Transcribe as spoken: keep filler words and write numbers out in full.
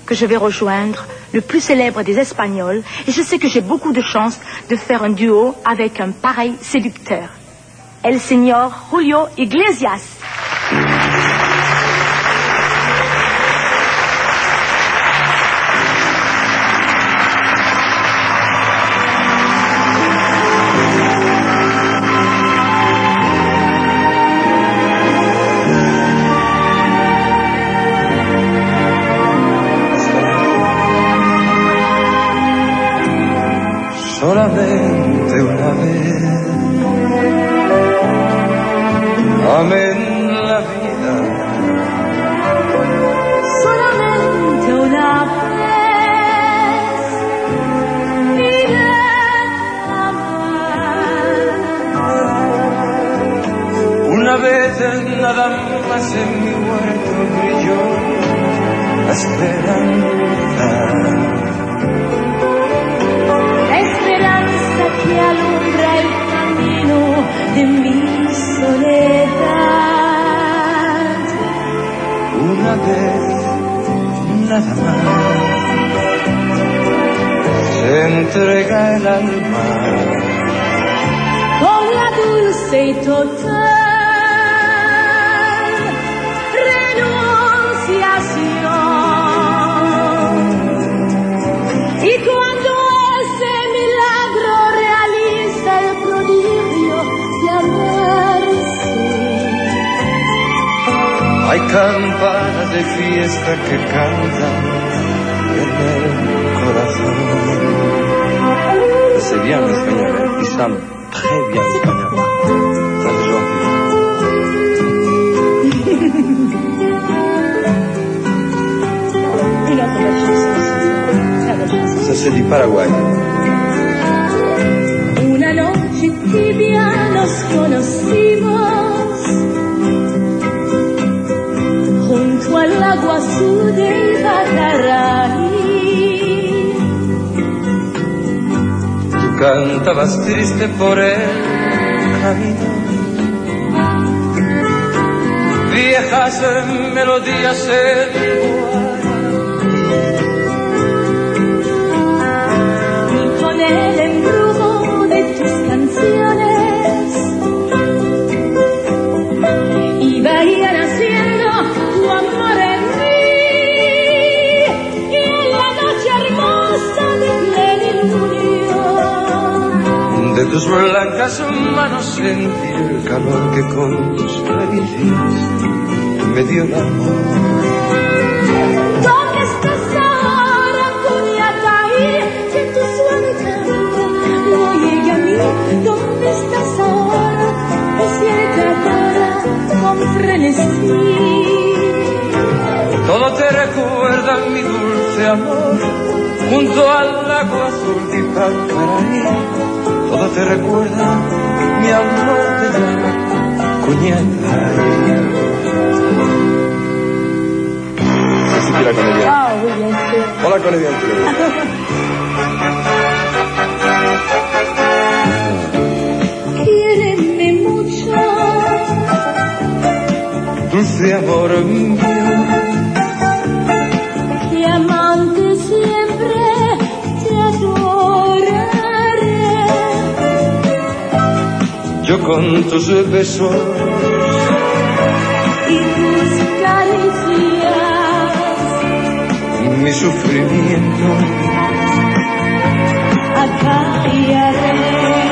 que je vais rejoindre le plus célèbre des Espagnols et je sais que j'ai beaucoup de chance de faire un duo avec un pareil séducteur. El señor Julio Iglesias. Solamente una vez amé en la vida. Solamente una vez vine a amar. Una vez nada más en mi huerto brilló la esperanza. Que alumbra el camino de mi soledad. Una vez, nada más, se entrega el alma con la dulce y total renunciación. Y cuando ese milagro realiza el prodigio de amarse, hay campanas de fiesta que cantan en el corazón. C'est bien l'espagnol, ils savent très bien l'espagnol. Ça c'est gentil. Ça c'est du Paraguay. Una noche tibia nos conocimos junto al agua azul del Bacaraí. Tú cantabas triste por el camino, viejas melodías en y con el embrujo de tus canciones iba a ir naciendo tu amor en mí. Y en la noche hermosa de plenilunio de tus blancas manos sentí el calor que con tus caricias me dio el amor. ¿Dónde estás ahora, Cuniataí? Que tu suave canto no llegue a mí. ¿Dónde estás ahora? Despierta ahora con frenesí. Todo te recuerda mi dulce amor, junto al lago azul de Bacaraí. Todo te recuerda mi amor, te llama Cuniataí. Así que la comedia. Ah, oui, bien sûr. Hola, comedia. Quiéreme mucho, dulce amor mío, y amante siempre te adoraré. yo con tus besos Y tus caricias, mi sufrimiento acallaré.